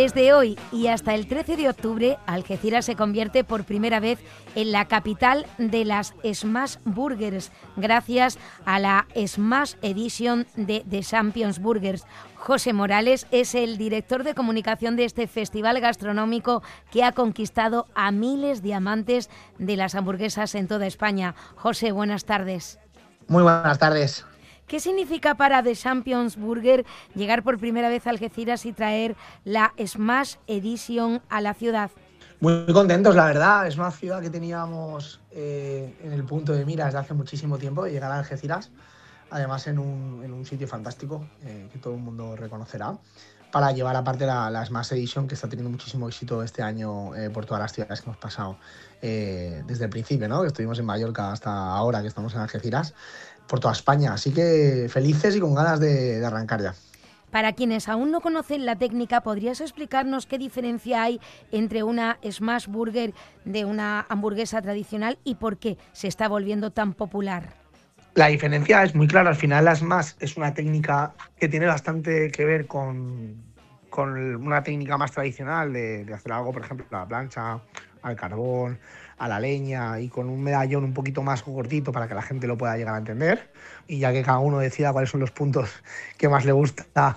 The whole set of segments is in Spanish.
Desde hoy y hasta el 13 de octubre, Algeciras se convierte por primera vez en la capital de las Smash Burgers, gracias a la Smash Edition de The Champions Burgers. José Morales es el director de comunicación de este festival gastronómico que ha conquistado a miles de amantes de las hamburguesas en toda España. José, buenas tardes. Muy buenas tardes. ¿Qué significa para The Champions Burger llegar por primera vez a Algeciras y traer la Smash Edition a la ciudad? Muy contentos, la verdad. Es una ciudad que teníamos en el punto de mira desde hace muchísimo tiempo de llegar a Algeciras. Además en un sitio fantástico que todo el mundo reconocerá, para llevar aparte la Smash Edition, que está teniendo muchísimo éxito este año por todas las ciudades que hemos pasado desde el principio, ¿no? Que estuvimos en Mallorca hasta ahora que estamos en Algeciras, por toda España. Así que felices y con ganas de arrancar ya. Para quienes aún no conocen la técnica, ¿podrías explicarnos qué diferencia hay entre una Smash Burger de una hamburguesa tradicional y por qué se está volviendo tan popular? La diferencia es muy clara. Al final la Smash es una técnica que tiene bastante que ver con una técnica más tradicional de hacer algo, por ejemplo, a la plancha, al carbón, a la leña, y con un medallón un poquito más cortito para que la gente lo pueda llegar a entender, y ya que cada uno decida cuáles son los puntos que más le gusta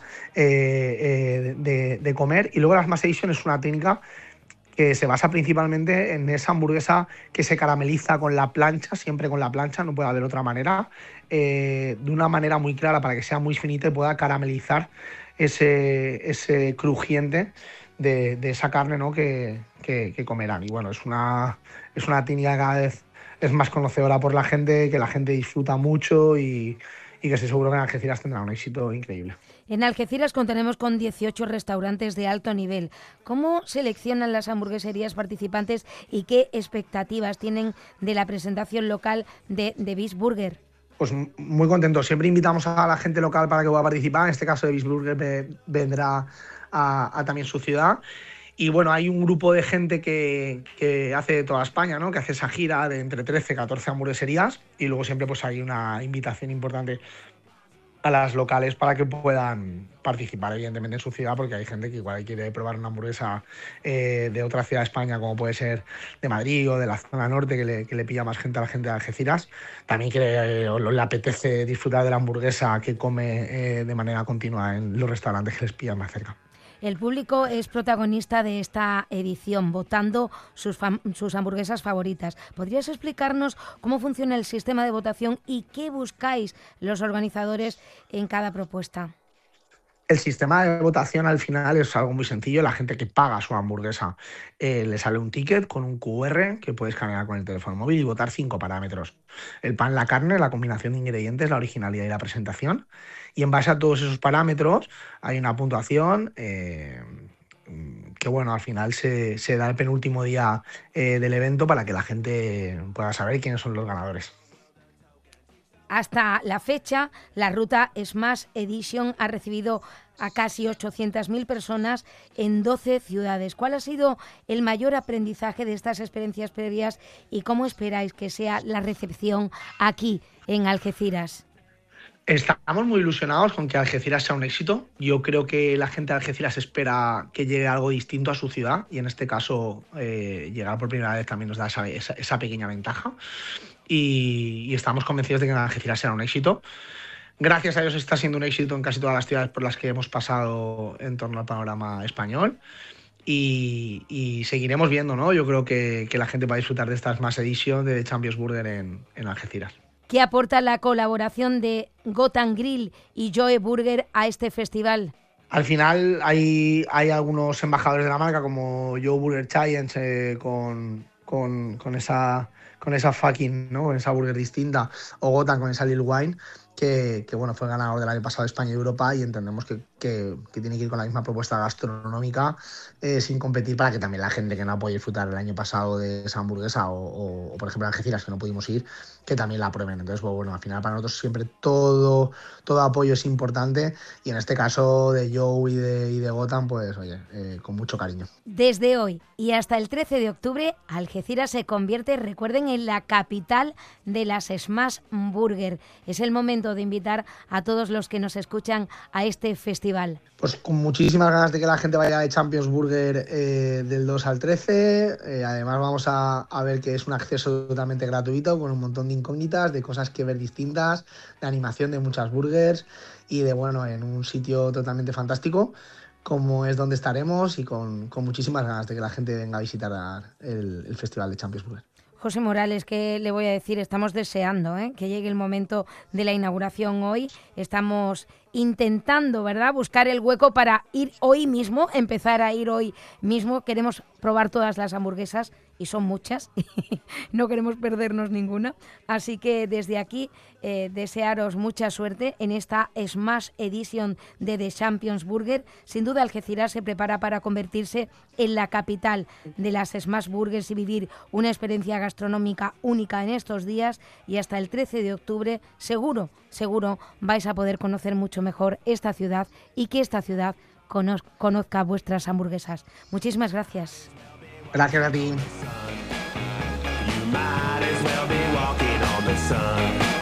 de comer. Y luego la Smash Edition es una técnica que se basa principalmente en esa hamburguesa que se carameliza con la plancha, siempre con la plancha, no puede haber otra manera, de una manera muy clara para que sea muy finita y pueda caramelizar ese crujiente de esa carne, ¿no? que comerán. Y bueno, es una técnica que cada vez es más conocedora por la gente, que la gente disfruta mucho y que estoy seguro que en Algeciras tendrá un éxito increíble. En Algeciras contenemos con 18 restaurantes de alto nivel. ¿Cómo seleccionan las hamburgueserías participantes y qué expectativas tienen de la presentación local de Beast Burger? Pues muy contentos. Siempre invitamos a la gente local para que pueda participar. En este caso de Beast Burger vendrá a también su ciudad. Y bueno, hay un grupo de gente que hace de toda España, ¿no? Que hace esa gira de entre 13 y 14 hamburgueserías, y luego siempre pues hay una invitación importante a las locales para que puedan participar, evidentemente, en su ciudad, porque hay gente que igual quiere probar una hamburguesa de otra ciudad de España, como puede ser de Madrid o de la zona norte, que le pilla más gente a la gente de Algeciras. También le apetece disfrutar de la hamburguesa que come de manera continua en los restaurantes que les pillan más cerca. El público es protagonista de esta edición, votando sus hamburguesas favoritas. ¿Podrías explicarnos cómo funciona el sistema de votación y qué buscáis los organizadores en cada propuesta? El sistema de votación al final es algo muy sencillo. La gente que paga su hamburguesa le sale un ticket con un QR que puedes escanear con el teléfono móvil y votar 5 parámetros: el pan, la carne, la combinación de ingredientes, la originalidad y la presentación. Y en base a todos esos parámetros hay una puntuación que bueno, al final se da el penúltimo día del evento para que la gente pueda saber quiénes son los ganadores. Hasta la fecha, la ruta Smash Edition ha recibido a casi 800.000 personas en 12 ciudades. ¿Cuál ha sido el mayor aprendizaje de estas experiencias previas y cómo esperáis que sea la recepción aquí en Algeciras? Estamos muy ilusionados con que Algeciras sea un éxito. Yo creo que la gente de Algeciras espera que llegue algo distinto a su ciudad, y en este caso llegar por primera vez también nos da esa pequeña ventaja. Y estamos convencidos de que Algeciras será un éxito. Gracias a Dios está siendo un éxito en casi todas las ciudades por las que hemos pasado en torno al panorama español. Y seguiremos viendo, ¿no? Yo creo que la gente va a disfrutar de esta Smash Edition de The Champions Burger en Algeciras. ¿Qué aporta la colaboración de Gotham Grill y Joe Burger a este festival? Al final hay algunos embajadores de la marca, como Joe Burger Giants, con esa fucking, ¿no? Con esa burger distinta, o Gotham con esa Lil Wine, que bueno, fue el ganador del año pasado de España y Europa, y entendemos que tiene que ir con la misma propuesta gastronómica sin competir, para que también la gente que no ha podido disfrutar el año pasado de esa hamburguesa o por ejemplo, en Algeciras, que no pudimos ir, que también la prueben. Entonces, bueno, al final para nosotros siempre todo apoyo es importante, y en este caso de Joe y de Gotham, pues oye, con mucho cariño. Desde hoy y hasta el 13 de octubre, Algeciras se convierte, recuerden, en la capital de las Smash Burger. Es el momento de invitar a todos los que nos escuchan a este festival. Pues con muchísimas ganas de que la gente vaya de Champions Burger del 2 al 13. Además vamos a ver que es un acceso totalmente gratuito, con un montón de incógnitas, de cosas que ver distintas, de animación de muchas burgers y de, bueno, en un sitio totalmente fantástico, como es donde estaremos, y con muchísimas ganas de que la gente venga a visitar el Festival de Champions Burger. José Morales, ¿qué le voy a decir? Estamos deseando que llegue el momento de la inauguración hoy. Estamos intentando, ¿verdad?, buscar el hueco para ir hoy mismo, empezar a ir hoy mismo. Queremos probar todas las hamburguesas, y son muchas, no queremos perdernos ninguna. Así que desde aquí desearos mucha suerte en esta Smash Edition de The Champions Burger. Sin duda Algeciras se prepara para convertirse en la capital de las Smash Burgers y vivir una experiencia gastronómica única en estos días, y hasta el 13 de octubre seguro vais a poder conocer mucho mejor esta ciudad y que esta ciudad conozca vuestras hamburguesas. Muchísimas gracias. Gracias a ti. You might as well be walking on the sun.